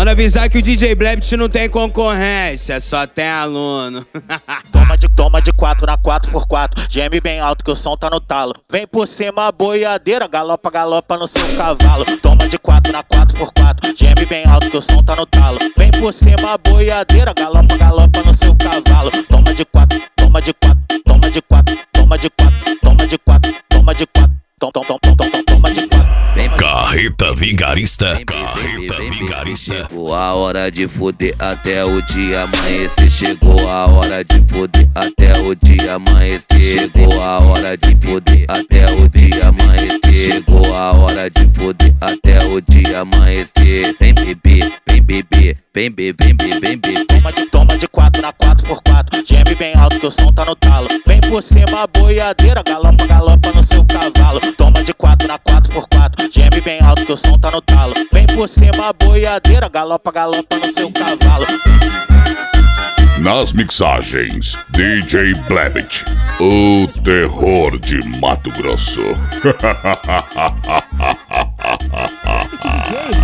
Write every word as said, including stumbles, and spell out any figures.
Manda avisar que o D J Blebit não tem concorrência, só tem aluno. Toma de, toma de quatro na quatro por quatro, geme bem alto que o som tá no talo. Vem por cima a boiadeira, galopa, galopa no seu cavalo. Toma de quatro na quatro por quatro, geme bem alto que o som tá no talo. Vem por cima a boiadeira, galopa, galopa no seu cavalo. Toma de quatro, toma de quatro, toma de quatro, toma de quatro, toma de quatro, toma de quatro, toma, toma, toma, toma, toma de quatro. Carreta Vigarista, Carreta Vigarista. Chegou a hora de foder até o dia amanhecer. Chegou a hora de foder até o dia amanhecer. Chegou a hora de foder até o dia amanhecer. Chegou a hora de foder até o dia amanhecer. Vem beber, vem beber, vem beber, vem beber, vem beber. Toma de, toma de quatro na quatro por quatro, geme bem alto que o som tá no talo. Vem por cima a boiadeira, galopa, galopa no seu cavalo. Toma de quatro na quatro por quatro, geme bem alto que o som tá no talo. Vem por cima a boiadeira, galopa, galopa no seu cavalo. Nas mixagens, D J Blebit, o terror de Mato Grosso. D J